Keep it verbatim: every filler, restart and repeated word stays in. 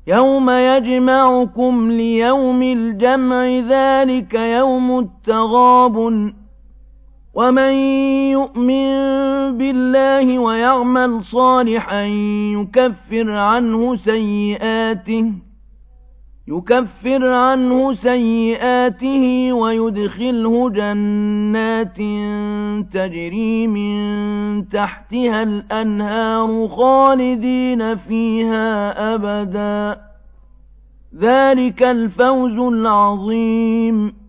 يوم يجمعكم ليوم الجمع ذلك يوم التغابن ومن يؤمن بالله ويعمل صالحا يكفر عنه سيئاته يكفر عنه سيئاته ويدخله جنات تجري من تحتها الأنهار خالدين فيها أبدا ذلك الفوز العظيم